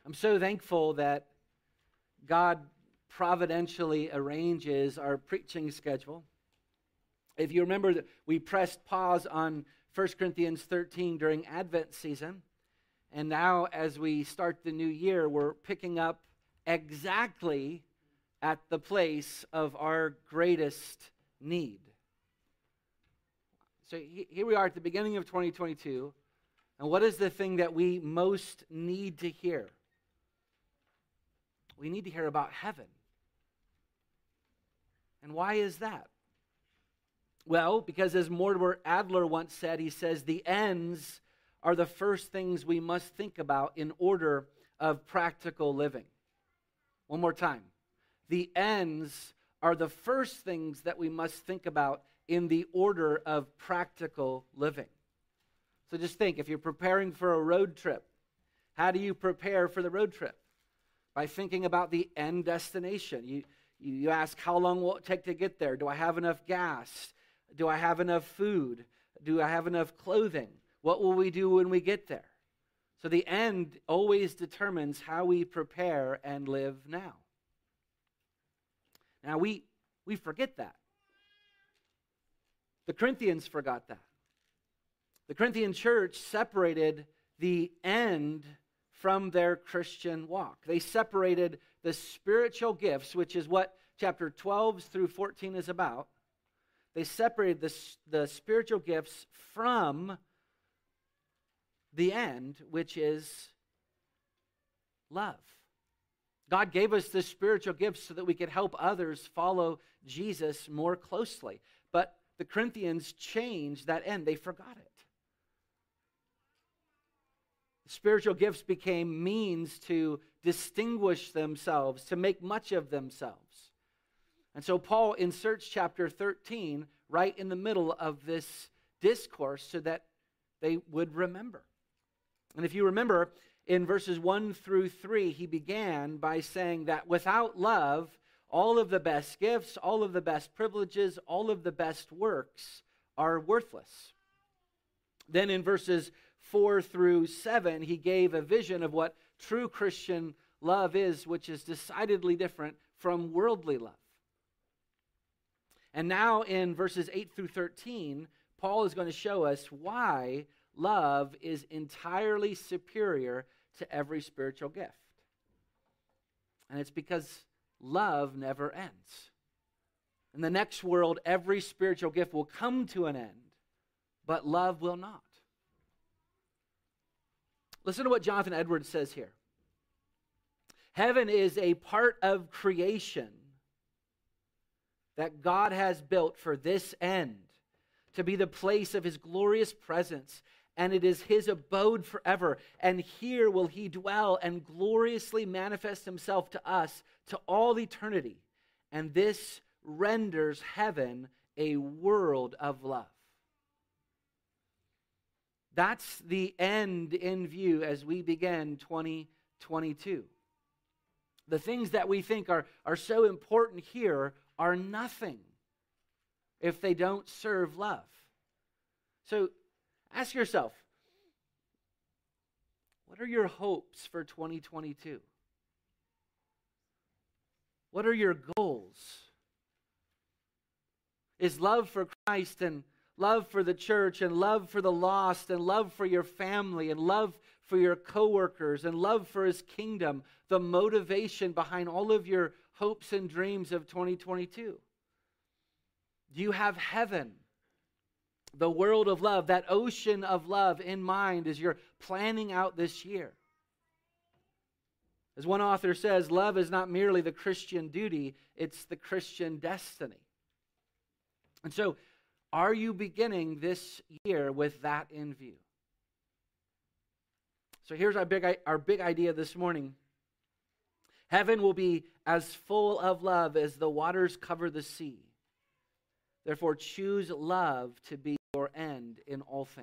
I'm so thankful that God providentially arranges our preaching schedule. If you remember, that we pressed pause on 1 Corinthians 13 during Advent season, and now as we start the new year, we're picking up exactly at the place of our greatest need. So here we are at the beginning of 2022, and what is the thing that we most need to hear? We need to hear about heaven. And why is that? Well, because as Mortimer Adler once said, he says, the ends are the first things we must think about in order of practical living. One more time. The ends are the first things that we must think about in the order of practical living. So just think, if you're preparing for a road trip, how do you prepare for the road trip? By thinking about the end destination. You ask, how long will it take to get there? Do I have enough gas? Do I have enough food? Do I have enough clothing? What will we do when we get there? So the end always determines how we prepare and live now. Now we forget that. The Corinthians forgot that. The Corinthian church separated the end from their Christian walk. They separated the spiritual gifts, which is what chapter 12 through 14 is about. They separated the spiritual gifts from the end, which is love. God gave us the spiritual gifts so that we could help others follow Jesus more closely. But the Corinthians changed that end. They forgot it. Spiritual gifts became means to distinguish themselves, to make much of themselves. And so Paul inserts chapter 13 right in the middle of this discourse so that they would remember. And if you remember, in verses 1 through 3, he began by saying that without love, all of the best gifts, all of the best privileges, all of the best works are worthless. Then in verses 4 through 7, he gave a vision of what true Christian love is, which is decidedly different from worldly love. And now in verses 8 through 13, Paul is going to show us why love is entirely superior to every spiritual gift. And it's because love never ends. In the next world, every spiritual gift will come to an end, but love will not. Listen to what Jonathan Edwards says here. Heaven is a part of creation that God has built for this end, to be the place of his glorious presence, and it is his abode forever. And here will he dwell and gloriously manifest himself to us to all eternity. And this renders heaven a world of love. That's the end in view as we begin 2022. The things that we think are so important here are nothing if they don't serve love. So ask yourself, what are your hopes for 2022? What are your goals? Is love for Christ and love for the church and love for the lost and love for your family and love for your coworkers and love for his kingdom the motivation behind all of your hopes and dreams of 2022? Do you have heaven, the world of love, that ocean of love in mind as you're planning out this year? As one author says, love is not merely the Christian duty, it's the Christian destiny. And so, are you beginning this year with that in view? So here's our big idea this morning. Heaven will be as full of love as the waters cover the sea. Therefore, choose love to be your end in all things.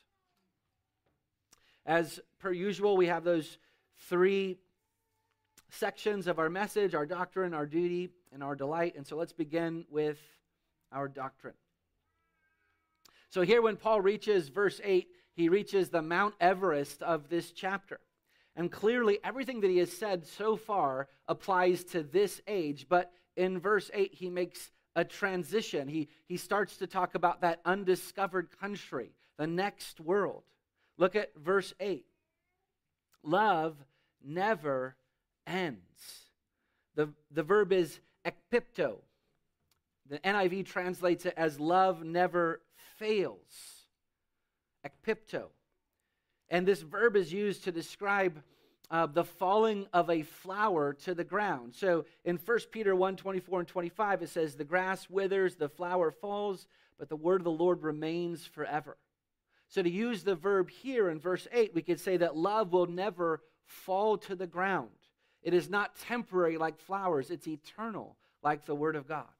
As per usual, we have those three sections of our message: our doctrine, our duty, and our delight. And so let's begin with our doctrine. So here when Paul reaches verse 8, he reaches the Mount Everest of this chapter. And clearly, everything that he has said so far applies to this age. But in verse 8, he makes a transition. He starts to talk about that undiscovered country, the next world. Look at verse 8. Love never ends. The verb is ekpipto. The NIV translates it as love never fails. Ekpipto. And this verb is used to describe the falling of a flower to the ground. So in 1 Peter 1:24 and 25, it says, the grass withers, the flower falls, but the word of the Lord remains forever. So to use the verb here in verse 8, we could say that love will never fall to the ground. It is not temporary like flowers. It's eternal like the word of God.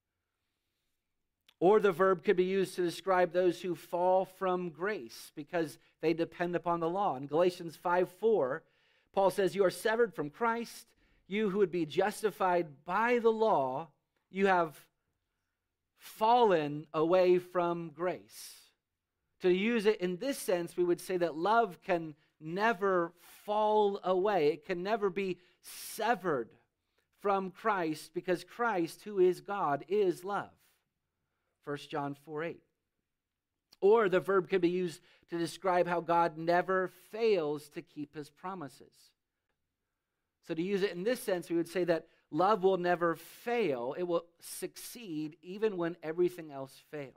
Or the verb could be used to describe those who fall from grace because they depend upon the law. In Galatians 5:4, Paul says, you are severed from Christ. You who would be justified by the law, you have fallen away from grace. To use it in this sense, we would say that love can never fall away. It can never be severed from Christ because Christ, who is God, is love. 1 John 4:8. Or the verb could be used to describe how God never fails to keep his promises. So to use it in this sense, we would say that love will never fail. It will succeed even when everything else fails.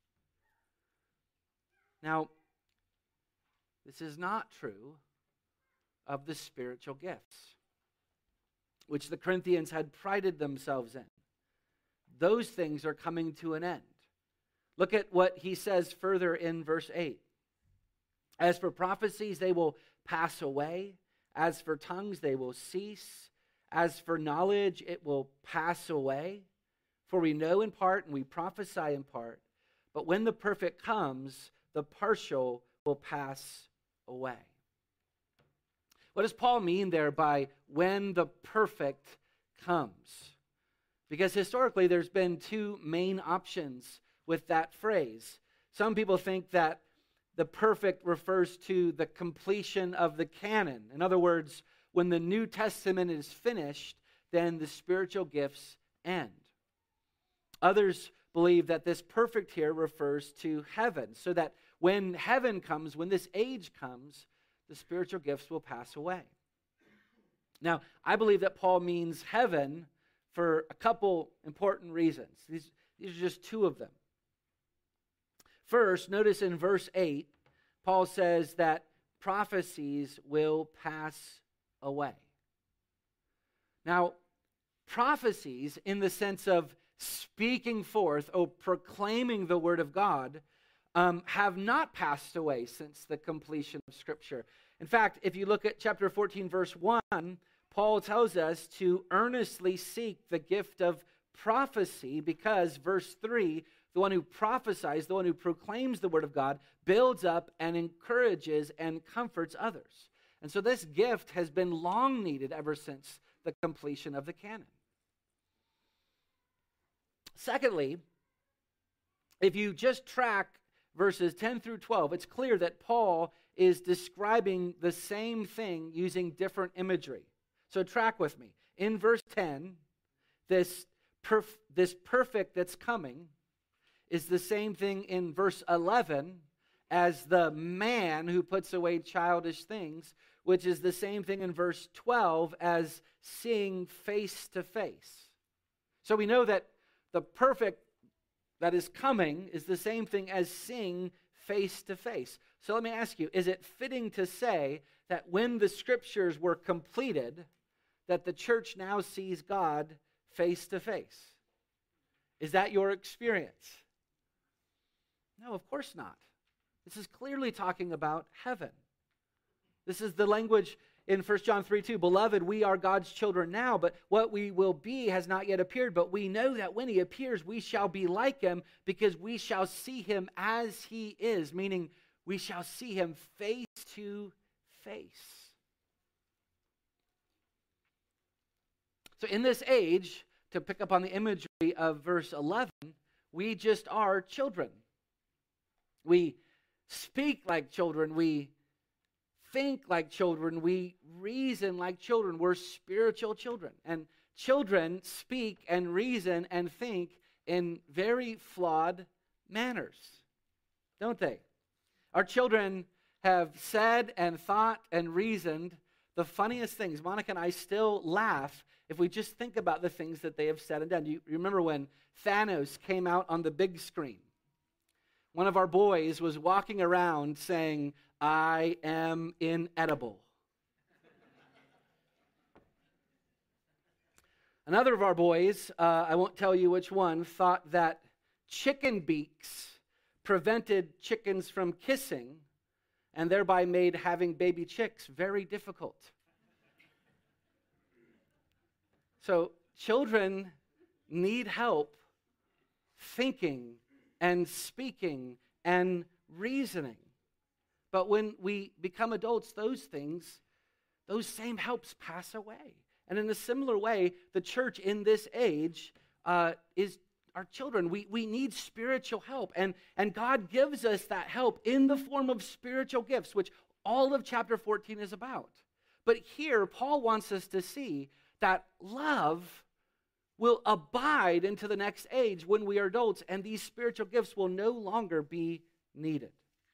Now, this is not true of the spiritual gifts, which the Corinthians had prided themselves in. Those things are coming to an end. Look at what he says further in verse 8. As for prophecies, they will pass away. As for tongues, they will cease. As for knowledge, it will pass away. For we know in part and we prophesy in part. But when the perfect comes, the partial will pass away. What does Paul mean there by when the perfect comes? Because historically, there's been two main options with that phrase. Some people think that the perfect refers to the completion of the canon. In other words, when the New Testament is finished, then the spiritual gifts end. Others believe that this perfect here refers to heaven, so that when heaven comes, when this age comes, the spiritual gifts will pass away. Now, I believe that Paul means heaven for a couple important reasons. These are just two of them. First, notice in verse 8, Paul says that prophecies will pass away. Now, prophecies in the sense of speaking forth or proclaiming the word of God have not passed away since the completion of Scripture. In fact, if you look at chapter 14, verse 1, Paul tells us to earnestly seek the gift of prophecy because, verse 3, the one who prophesies, the one who proclaims the word of God, builds up and encourages and comforts others. And so this gift has been long needed ever since the completion of the canon. Secondly, if you just track verses 10 through 12, it's clear that Paul is describing the same thing using different imagery. So track with me. In verse 10, this perfect that's coming is the same thing in verse 11 as the man who puts away childish things, which is the same thing in verse 12 as seeing face to face. So we know that the perfect that is coming is the same thing as seeing face to face. So let me ask you, is it fitting to say that when the scriptures were completed, that the church now sees God face to face? Is that your experience? No, of course not. This is clearly talking about heaven. This is the language in 1 John 3:2. Beloved, we are God's children now, but what we will be has not yet appeared. But we know that when he appears, we shall be like him because we shall see him as he is, meaning we shall see him face to face. So in this age, to pick up on the imagery of verse 11, we just are children. We speak like children. We think like children. We reason like children. We're spiritual children. And children speak and reason and think in very flawed manners, don't they? Our children have said and thought and reasoned the funniest things. Monica and I still laugh if we just think about the things that they have said and done. You remember when Thanos came out on the big screen? One of our boys was walking around saying, "I am inedible." Another of our boys, I won't tell you which one, thought that chicken beaks prevented chickens from kissing and thereby made having baby chicks very difficult. So children need help thinking and speaking and reasoning. But when we become adults, those same helps pass away. And in a similar way, the church in this age is our children. We need spiritual help. And God gives us that help in the form of spiritual gifts, which all of chapter 14 is about. But here, Paul wants us to see that love will abide into the next age when we are adults, and these spiritual gifts will no longer be needed.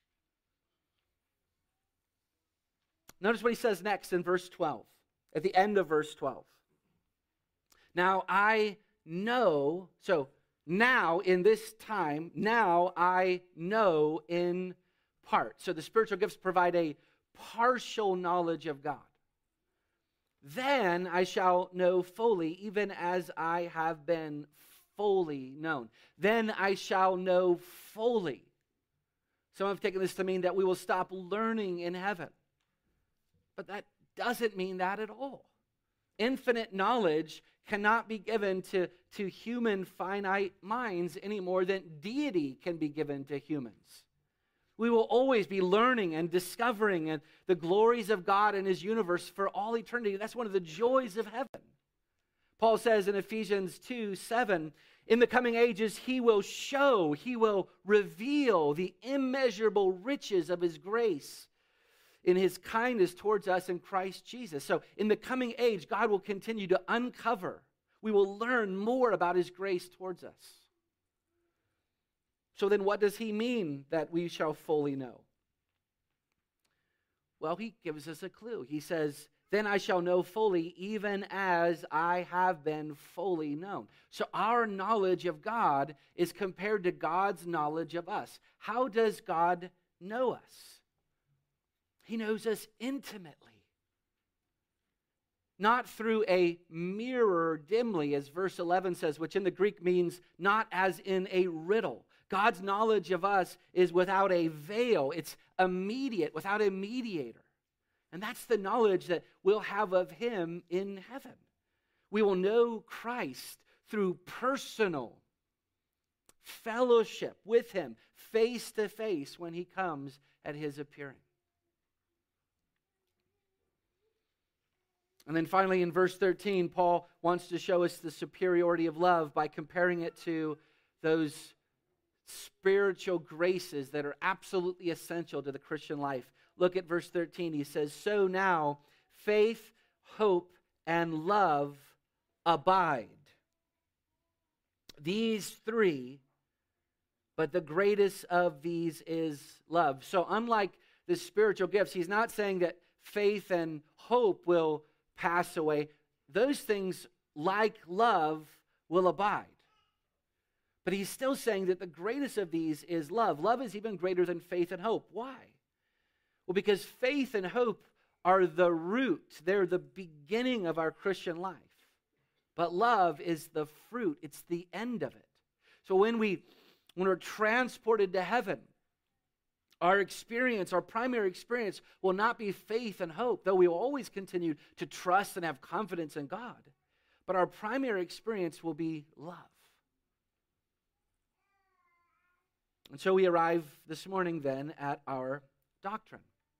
Notice what he says next in verse 12, at the end of verse 12. Now I know, so now in this time, now I know in part. So the spiritual gifts provide a partial knowledge of God. Then I shall know fully, even as I have been fully known. Then I shall know fully. Some have taken this to mean that we will stop learning in heaven. But that doesn't mean that at all. Infinite knowledge cannot be given to human finite minds any more than deity can be given to humans. We will always be learning and discovering and the glories of God and His universe for all eternity. That's one of the joys of heaven. Paul says in Ephesians 2:7, in the coming ages He will show, He will reveal the immeasurable riches of His grace in His kindness towards us in Christ Jesus. So in the coming age, God will continue to uncover. We will learn more about His grace towards us. So then what does he mean that we shall fully know? Well, he gives us a clue. He says, then I shall know fully, even as I have been fully known. So our knowledge of God is compared to God's knowledge of us. How does God know us? He knows us intimately. Not through a mirror dimly, as verse 11 says, which in the Greek means not as in a riddle. God's knowledge of us is without a veil. It's immediate, without a mediator. And that's the knowledge that we'll have of Him in heaven. We will know Christ through personal fellowship with Him, face to face, when He comes at His appearing. And then finally in verse 13, Paul wants to show us the superiority of love by comparing it to those spiritual graces that are absolutely essential to the Christian life. Look at verse 13. He says, so now faith, hope, and love abide. These three, but the greatest of these is love. So unlike the spiritual gifts, he's not saying that faith and hope will pass away. Those things, like love, will abide. But he's still saying that the greatest of these is love. Love is even greater than faith and hope. Why? Well, because faith and hope are the root. They're the beginning of our Christian life. But love is the fruit. It's the end of it. So when we're transported to heaven, our experience, our primary experience, will not be faith and hope, though we will always continue to trust and have confidence in God. But our primary experience will be love. And so we arrive this morning then at our doctrine.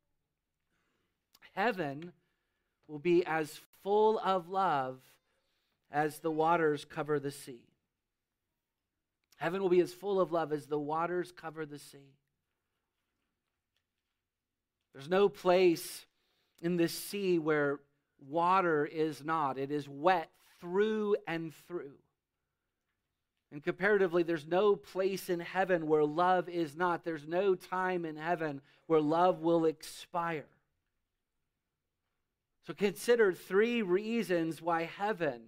Heaven will be as full of love as the waters cover the sea. Heaven will be as full of love as the waters cover the sea. There's no place in the sea where water is not. It is wet through and through. And comparatively, there's no place in heaven where love is not. There's no time in heaven where love will expire. So consider 3 reasons why heaven,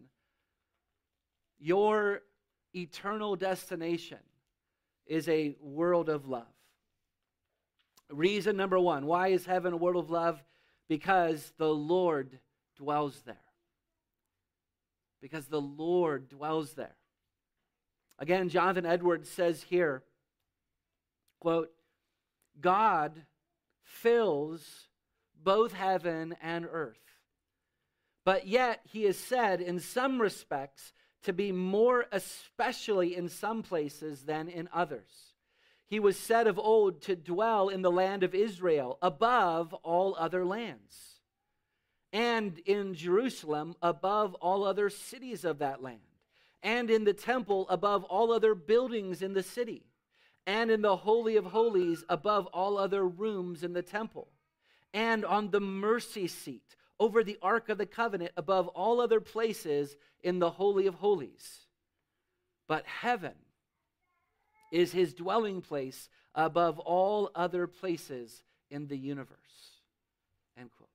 your eternal destination, is a world of love. Reason number 1, why is heaven a world of love? Because the Lord dwells there. Because the Lord dwells there. Again, Jonathan Edwards says here, quote, God fills both heaven and earth, but yet he is said in some respects to be more especially in some places than in others. He was said of old to dwell in the land of Israel above all other lands, and in Jerusalem above all other cities of that land, and in the temple above all other buildings in the city, and in the Holy of Holies above all other rooms in the temple, and on the mercy seat over the Ark of the Covenant above all other places in the Holy of Holies. But heaven is his dwelling place above all other places in the universe. End quote.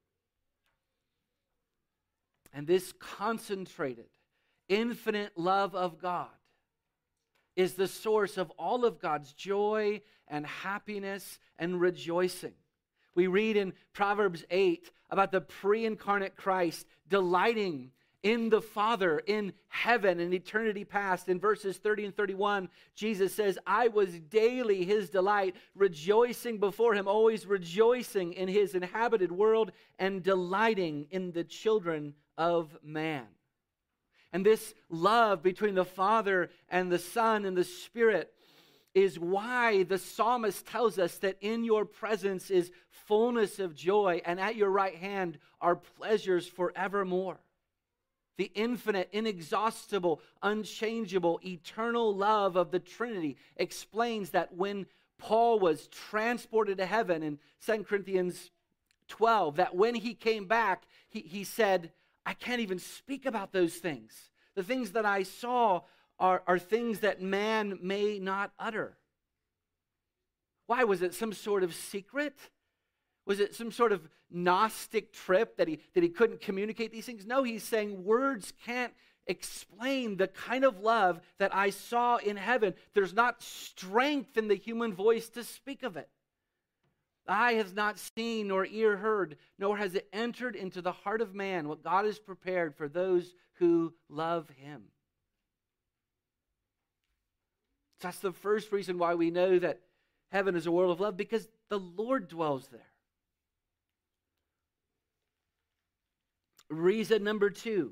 And this concentrated, infinite love of God is the source of all of God's joy and happiness and rejoicing. We read in Proverbs 8 about the pre-incarnate Christ delighting in the Father in heaven in eternity past. In verses 30 and 31, Jesus says, I was daily his delight, rejoicing before him, always rejoicing in his inhabited world and delighting in the children of man. And this love between the Father and the Son and the Spirit is why the psalmist tells us that in your presence is fullness of joy, and at your right hand are pleasures forevermore. The infinite, inexhaustible, unchangeable, eternal love of the Trinity explains that when Paul was transported to heaven in 2 Corinthians 12, that when he came back, he said, I can't even speak about those things. The things that I saw are things that man may not utter. Why? Was it some sort of secret? Was it some sort of Gnostic trip that he couldn't communicate these things? No, he's saying words can't explain the kind of love that I saw in heaven. There's not strength in the human voice to speak of it. Eye has not seen nor ear heard, nor has it entered into the heart of man what God has prepared for those who love him. So that's the first reason why we know that heaven is a world of love, because the Lord dwells there. Reason number 2.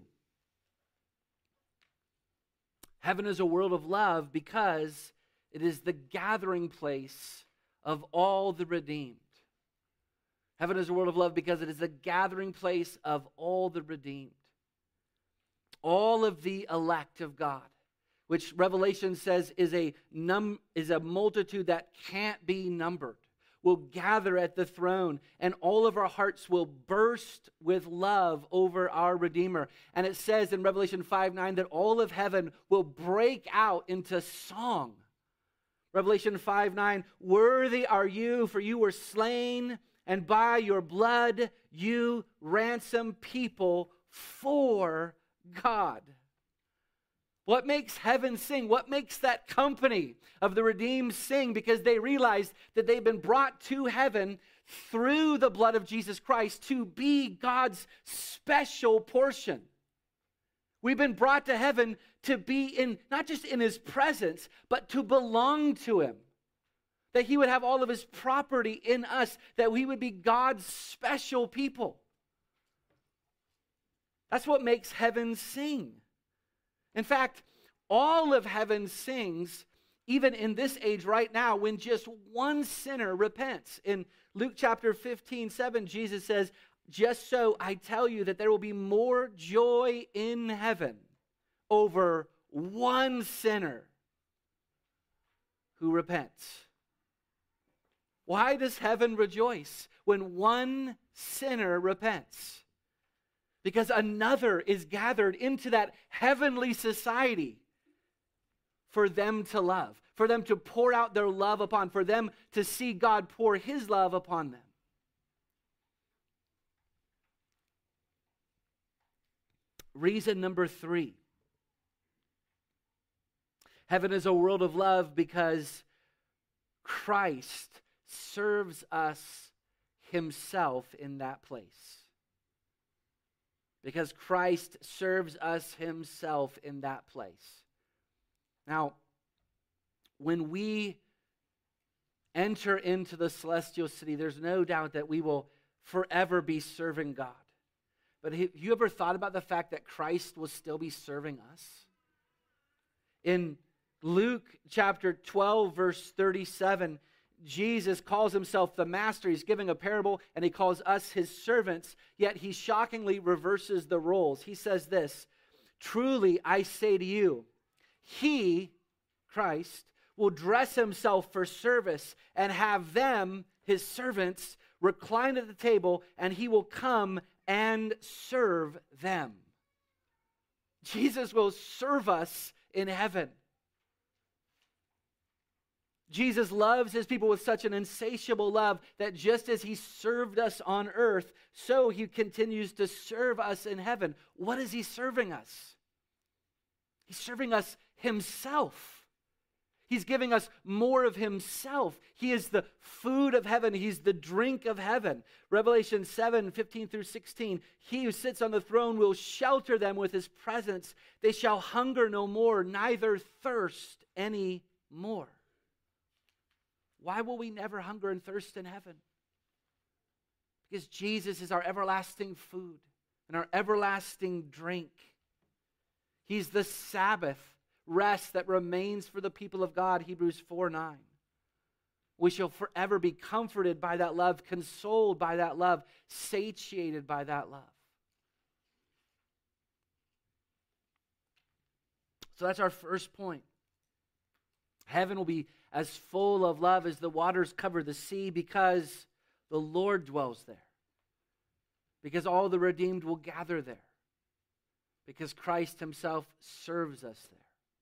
Heaven is a world of love because it is the gathering place of all the redeemed. Heaven is a world of love because it is the gathering place of all the redeemed. All of the elect of God, which Revelation says is a multitude that can't be numbered, will gather at the throne, and all of our hearts will burst with love over our Redeemer. And it says in Revelation 5:9 that all of heaven will break out into song. Revelation 5:9, worthy are you, for you were slain, and by your blood you ransom people for God. What makes heaven sing? What makes that company of the redeemed sing? Because they realize that they've been brought to heaven through the blood of Jesus Christ to be God's special portion. We've been brought to heaven to be in, not just in his presence, but to belong to him. That he would have all of his property in us, that we would be God's special people. That's what makes heaven sing. In fact, all of heaven sings, even in this age right now, when just one sinner repents. In Luke chapter 15:7, Jesus says, just so I tell you that there will be more joy in heaven over one sinner who repents. Why does heaven rejoice when one sinner repents? Because another is gathered into that heavenly society for them to love, for them to pour out their love upon, for them to see God pour his love upon them. Reason number 3. Heaven is a world of love because Christ serves us himself in that place. Because Christ serves us himself in that place. Now, when we enter into the celestial city, there's no doubt that we will forever be serving God. But have you ever thought about the fact that Christ will still be serving us? In Luke chapter 12, verse 37, Jesus calls himself the master. He's giving a parable, and he calls us his servants, yet he shockingly reverses the roles. He says this, "Truly I say to you, he, Christ, will dress himself for service and have them, his servants, recline at the table, and he will come and serve them." Jesus will serve us in heaven. Jesus loves his people with such an insatiable love that just as he served us on earth, so he continues to serve us in heaven. What is he serving us? He's serving us himself. He's giving us more of himself. He is the food of heaven. He's the drink of heaven. Revelation 7:15 through 16. He who sits on the throne will shelter them with his presence. They shall hunger no more, neither thirst any more. Why will we never hunger and thirst in heaven? Because Jesus is our everlasting food and our everlasting drink. He's the Sabbath rest that remains for the people of God, Hebrews 4:9. We shall forever be comforted by that love, consoled by that love, satiated by that love. So that's our first point. Heaven will be as full of love as the waters cover the sea because the Lord dwells there. Because all the redeemed will gather there. Because Christ himself serves us there.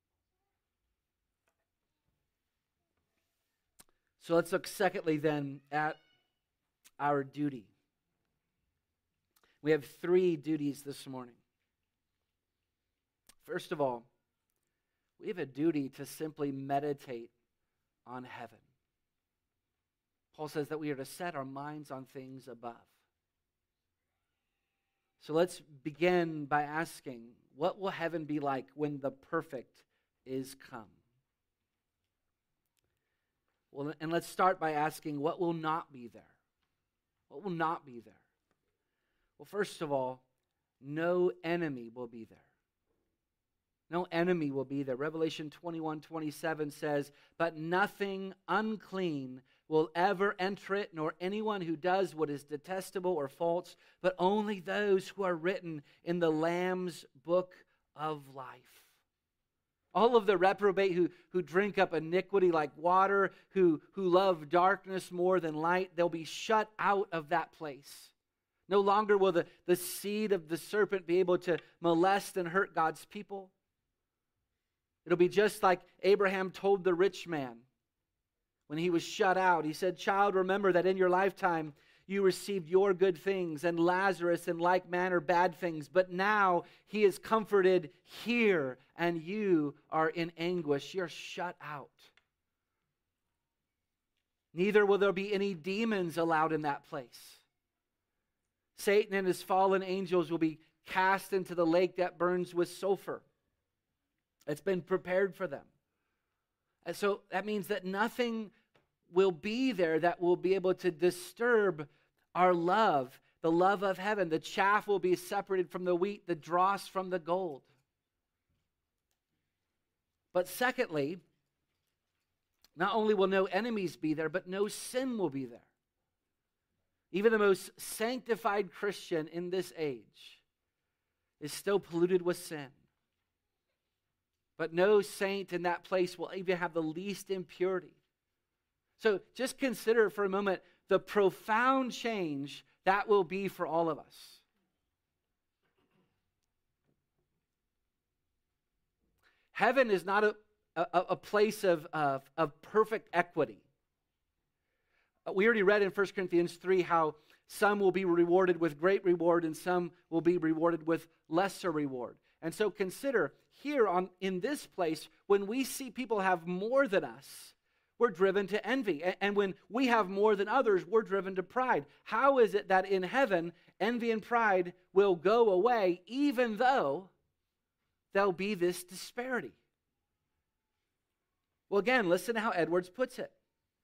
So let's look secondly then at our duty. We have 3 duties this morning. First of all, we have a duty to simply meditate on heaven. Paul says that we are to set our minds on things above. So let's begin by asking, what will heaven be like when the perfect is come? Well, and let's start by asking, what will not be there? What will not be there? Well, first of all, no enemy will be there. No enemy will be there. Revelation 21:27 says, "But nothing unclean will ever enter it, nor anyone who does what is detestable or false, but only those who are written in the Lamb's book of life." All of the reprobate who drink up iniquity like water, who love darkness more than light, they'll be shut out of that place. No longer will the seed of the serpent be able to molest and hurt God's people. It'll be just like Abraham told the rich man when he was shut out. He said, "Child, remember that in your lifetime you received your good things, and Lazarus in like manner bad things. But now he is comforted here, and you are in anguish." You're shut out. Neither will there be any demons allowed in that place. Satan and his fallen angels will be cast into the lake that burns with sulfur. It's been prepared for them. And so that means that nothing will be there that will be able to disturb our love, the love of heaven. The chaff will be separated from the wheat, the dross from the gold. But secondly, not only will no enemies be there, but no sin will be there. Even the most sanctified Christian in this age is still polluted with sin. But no saint in that place will even have the least impurity. So just consider for a moment the profound change that will be for all of us. Heaven is not a place of perfect equity. We already read in 1 Corinthians 3 how some will be rewarded with great reward and some will be rewarded with lesser reward. And so consider here in this place, when we see people have more than us, we're driven to envy. And when we have more than others, we're driven to pride. How is it that in heaven, envy and pride will go away even though there'll be this disparity? Well, again, listen to how Edwards puts it.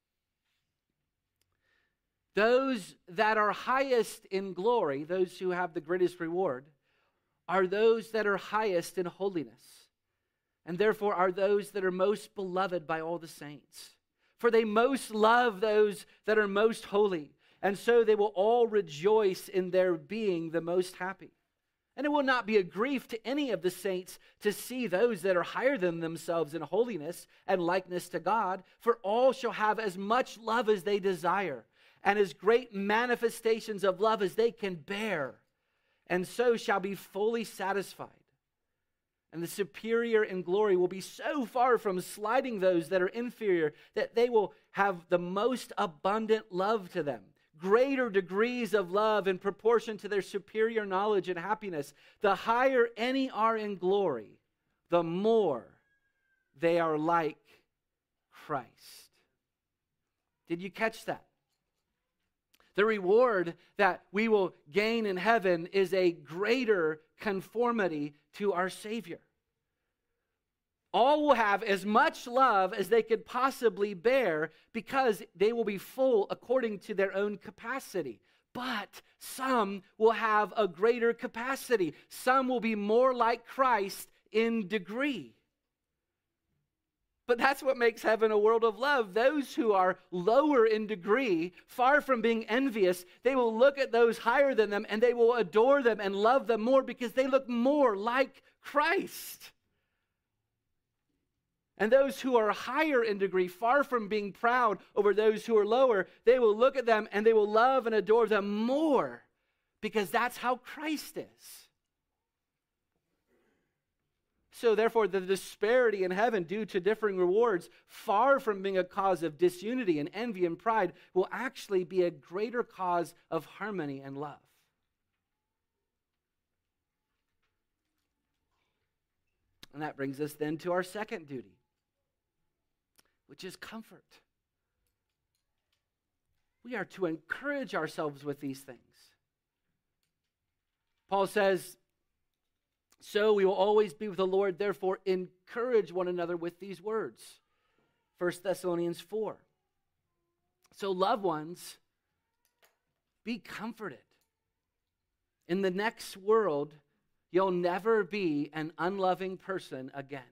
Those that are highest in glory, those who have the greatest reward, are those that are highest in holiness, and therefore are those that are most beloved by all the saints. For they most love those that are most holy, and so they will all rejoice in their being the most happy. And it will not be a grief to any of the saints to see those that are higher than themselves in holiness and likeness to God, for all shall have as much love as they desire, and as great manifestations of love as they can bear, and so shall be fully satisfied. And the superior in glory will be so far from slighting those that are inferior that they will have the most abundant love to them. Greater degrees of love in proportion to their superior knowledge and happiness. The higher any are in glory, the more they are like Christ. Did you catch that? The reward that we will gain in heaven is a greater conformity to our Savior. All will have as much love as they could possibly bear because they will be full according to their own capacity. But some will have a greater capacity. Some will be more like Christ in degree. But that's what makes heaven a world of love. Those who are lower in degree, far from being envious, they will look at those higher than them and they will adore them and love them more because they look more like Christ. And those who are higher in degree, far from being proud over those who are lower, they will look at them and they will love and adore them more because that's how Christ is. So therefore, the disparity in heaven due to differing rewards, far from being a cause of disunity and envy and pride, will actually be a greater cause of harmony and love. And that brings us then to our second duty, which is comfort. We are to encourage ourselves with these things. Paul says, so we will always be with the Lord, therefore encourage one another with these words. 1 Thessalonians 4. So loved ones, be comforted. In the next world, you'll never be an unloving person again.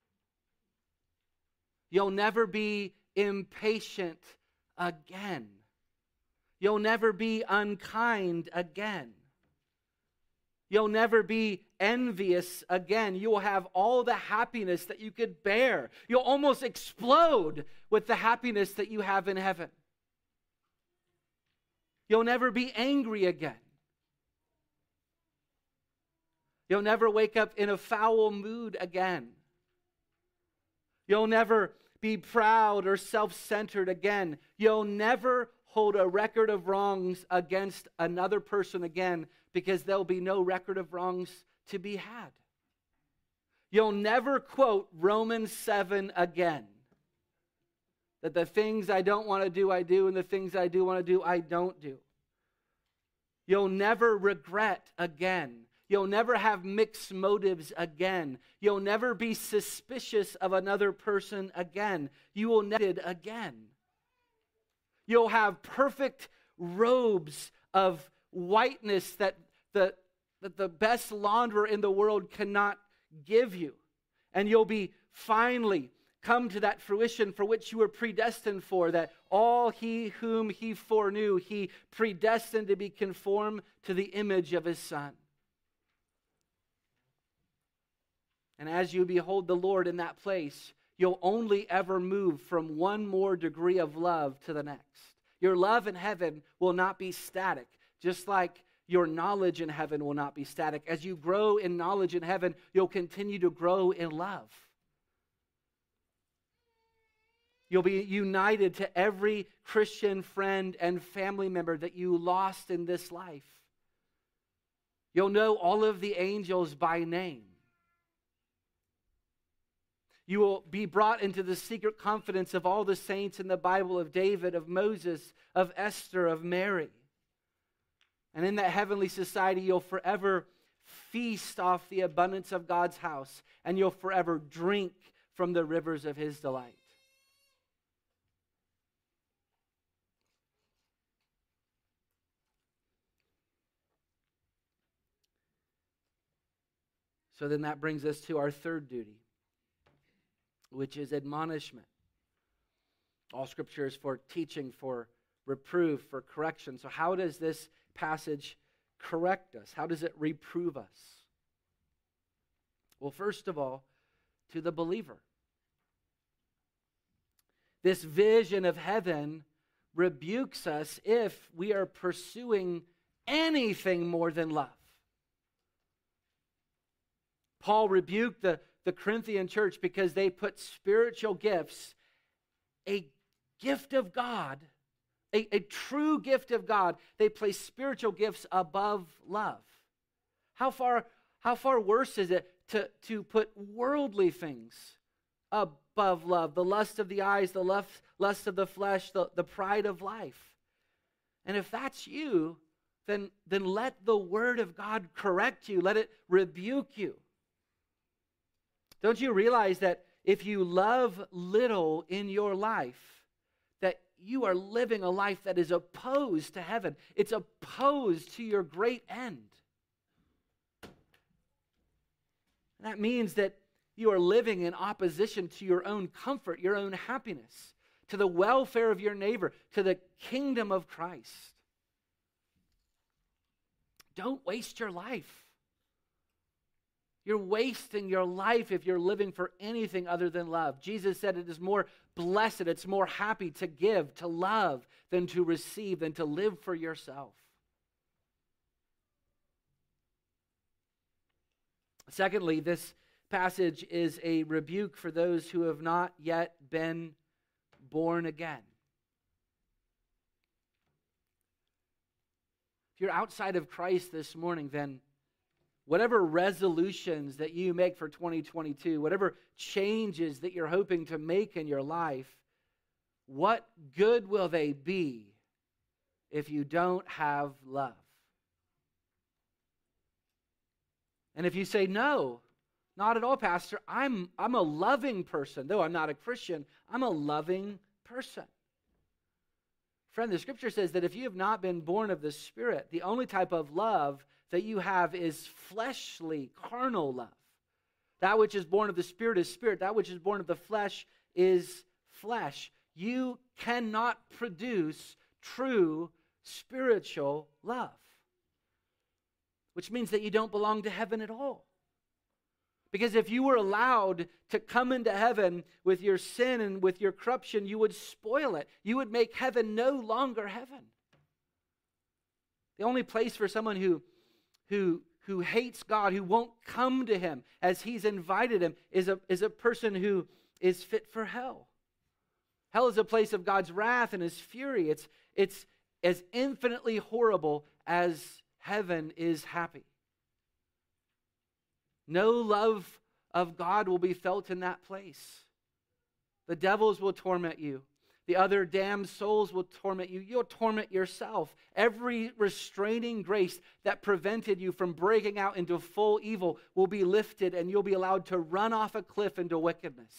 You'll never be impatient again. You'll never be unkind again. You'll never be envious again. You will have all the happiness that you could bear. You'll almost explode with the happiness that you have in heaven. You'll never be angry again. You'll never wake up in a foul mood again. You'll never be proud or self-centered again. You'll never hold a record of wrongs against another person again because there'll be no record of wrongs to be had. You'll never quote Romans 7 again. That the things I don't want to do, I do, and the things I do want to do, I don't do. You'll never regret again. You'll never have mixed motives again. You'll never be suspicious of another person again. You will never be again. You'll have perfect robes of whiteness that the best launderer in the world cannot give you. And you'll be finally come to that fruition for which you were predestined for, that all he whom he foreknew, he predestined to be conformed to the image of his Son. And as you behold the Lord in that place, you'll only ever move from one more degree of love to the next. Your love in heaven will not be static, just like your knowledge in heaven will not be static. As you grow in knowledge in heaven, you'll continue to grow in love. You'll be united to every Christian friend and family member that you lost in this life. You'll know all of the angels by name. You will be brought into the secret confidence of all the saints in the Bible, of David, of Moses, of Esther, of Mary. And in that heavenly society, you'll forever feast off the abundance of God's house, and you'll forever drink from the rivers of His delight. So then that brings us to our third duty, which is admonishment. All Scripture is for teaching, for reproof, for correction. So how does this passage correct us? How does it reprove us? Well, first of all, to the believer. This vision of heaven rebukes us if we are pursuing anything more than love. Paul rebuked the Corinthian church because they put spiritual gifts, a gift of God, a true gift of God, they place spiritual gifts above love. How far worse is it to put worldly things above love? The lust of the eyes, the lust of the flesh, the pride of life. And if that's you, then let the Word of God correct you. Let it rebuke you. Don't you realize that if you love little in your life, that you are living a life that is opposed to heaven? It's opposed to your great end. That means that you are living in opposition to your own comfort, your own happiness, to the welfare of your neighbor, to the kingdom of Christ. Don't waste your life. You're wasting your life if you're living for anything other than love. Jesus said it is more blessed, it's more happy to give, to love, than to receive, than to live for yourself. Secondly, this passage is a rebuke for those who have not yet been born again. If you're outside of Christ this morning, then whatever resolutions that you make for 2022, whatever changes that you're hoping to make in your life, what good will they be if you don't have love? And if you say, no, not at all, Pastor, I'm a loving person. Though I'm not a Christian, I'm a loving person. Friend, the Scripture says that if you have not been born of the Spirit, the only type of love that you have is fleshly, carnal love. That which is born of the Spirit is spirit. That which is born of the flesh is flesh. You cannot produce true spiritual love, which means that you don't belong to heaven at all. Because if you were allowed to come into heaven with your sin and with your corruption, you would spoil it. You would make heaven no longer heaven. The only place for someone who hates God, who won't come to Him as He's invited him, is a person who is fit for hell. Hell is a place of God's wrath and His fury. It's as infinitely horrible as heaven is happy. No love of God will be felt in that place. The devils will torment you. The other damned souls will torment you. You'll torment yourself. Every restraining grace that prevented you from breaking out into full evil will be lifted, and you'll be allowed to run off a cliff into wickedness.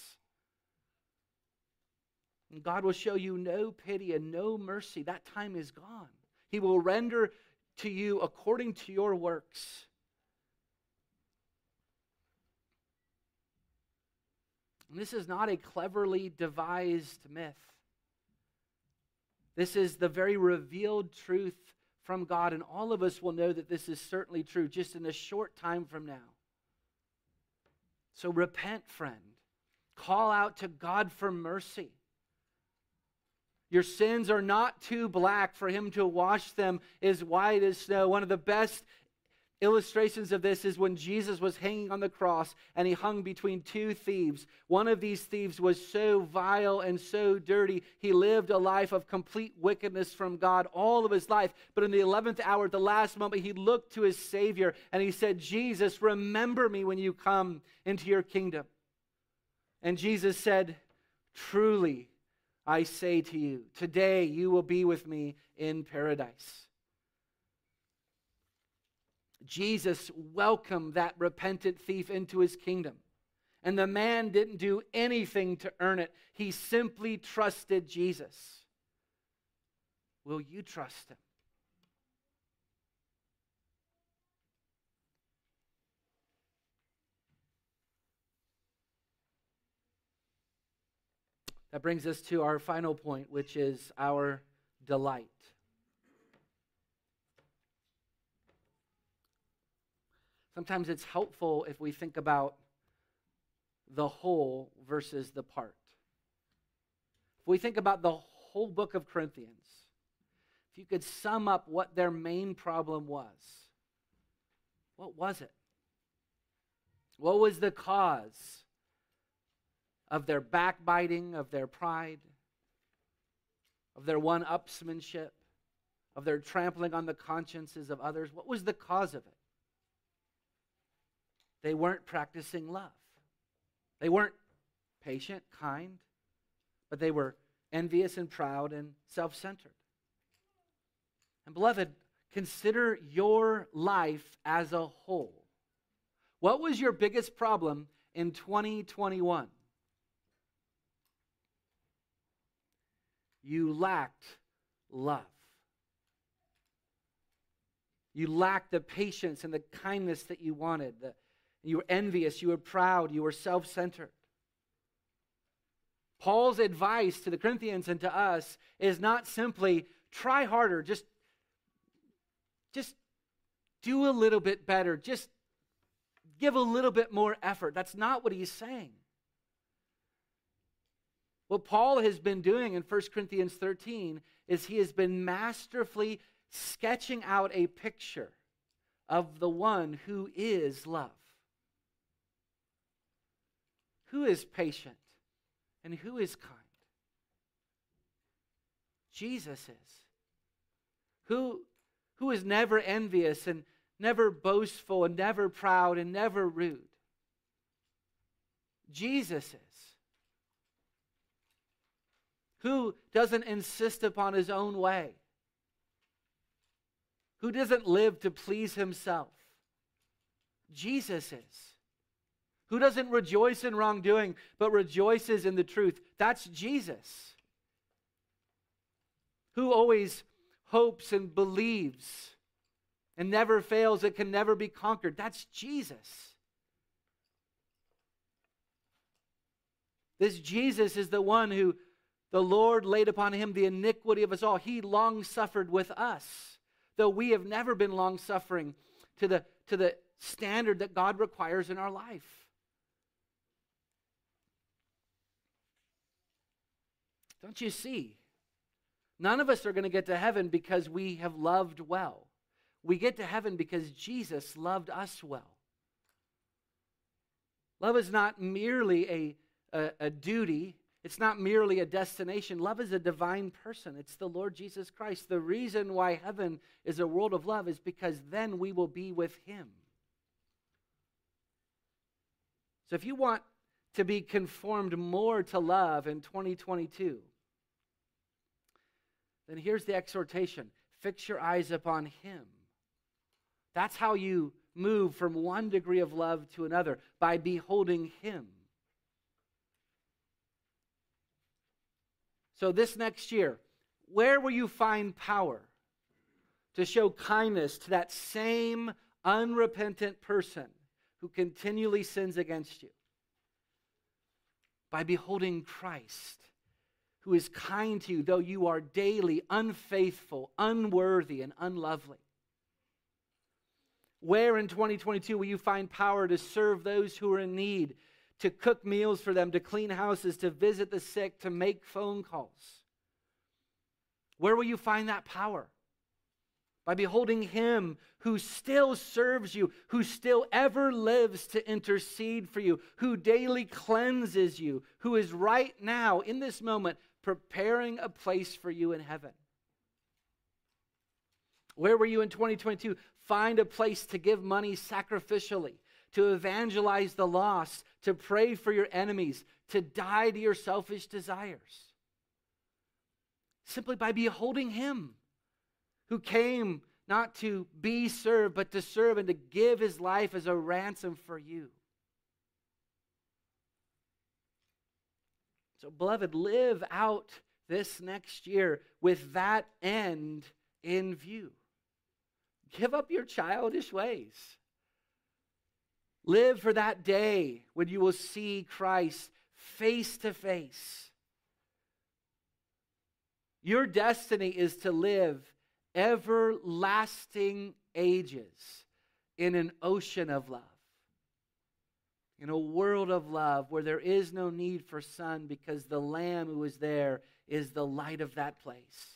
And God will show you no pity and no mercy. That time is gone. He will render to you according to your works. And this is not a cleverly devised myth. This is the very revealed truth from God, and all of us will know that this is certainly true just in a short time from now. So repent, friend. Call out to God for mercy. Your sins are not too black for him to wash them as white as snow. One of the best illustrations of this is when Jesus was hanging on the cross and he hung between two thieves. One of these thieves was so vile and so dirty, he lived a life of complete wickedness from God all of his life. But in the 11th hour, at the last moment, he looked to his Savior and he said, Jesus, remember me when you come into your kingdom. And Jesus said, truly, I say to you, today you will be with me in paradise. Jesus welcomed that repentant thief into his kingdom. And the man didn't do anything to earn it. He simply trusted Jesus. Will you trust him? That brings us to our final point, which is our delight. Sometimes it's helpful if we think about the whole versus the part. If we think about the whole book of Corinthians, if you could sum up what their main problem was, what was it? What was the cause of their backbiting, of their pride, of their one-upsmanship, of their trampling on the consciences of others? What was the cause of it? They weren't practicing love. They weren't patient, kind, but they were envious and proud and self-centered. And beloved, consider your life as a whole. What was your biggest problem in 2021? You lacked love. You lacked the patience and the kindness that you wanted. You were envious, you were proud, you were self-centered. Paul's advice to the Corinthians and to us is not simply try harder, just do a little bit better, just give a little bit more effort. That's not what he's saying. What Paul has been doing in 1 Corinthians 13 is he has been masterfully sketching out a picture of the one who is love. Who is patient and who is kind? Jesus is. Who is never envious and never boastful and never proud and never rude? Jesus is. Who doesn't insist upon his own way? Who doesn't live to please himself? Jesus is. Who doesn't rejoice in wrongdoing, but rejoices in the truth? That's Jesus. Who always hopes and believes and never fails, it can never be conquered? That's Jesus. This Jesus is the one who the Lord laid upon him the iniquity of us all. He long suffered with us, though we have never been long suffering to the standard that God requires in our life. Don't you see? None of us are going to get to heaven because we have loved well. We get to heaven because Jesus loved us well. Love is not merely a duty. It's not merely a destination. Love is a divine person. It's the Lord Jesus Christ. The reason why heaven is a world of love is because then we will be with him. So if you want to be conformed more to love in 2022, then here's the exhortation. Fix your eyes upon him. That's how you move from one degree of love to another, by beholding him. So this next year, where will you find power to show kindness to that same unrepentant person who continually sins against you? By beholding Christ, who is kind to you, though you are daily unfaithful, unworthy, and unlovely. Where in 2022 will you find power to serve those who are in need, to cook meals for them, to clean houses, to visit the sick, to make phone calls. Where will you find that power? By beholding him who still serves you, who still ever lives to intercede for you, who daily cleanses you, who is right now, in this moment, preparing a place for you in heaven. Where were you in 2022? Find a place to give money sacrificially, to evangelize the lost, to pray for your enemies, to die to your selfish desires. Simply by beholding him who came not to be served, but to serve and to give his life as a ransom for you. So, beloved, live out this next year with that end in view. Give up your childish ways. Live for that day when you will see Christ face to face. Your destiny is to live everlasting ages in an ocean of love. In a world of love where there is no need for sun because the Lamb who is there is the light of that place.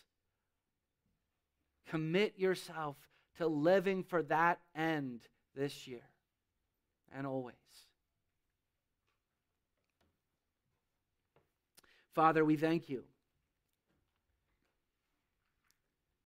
Commit yourself to living for that end this year and always. Father, we thank you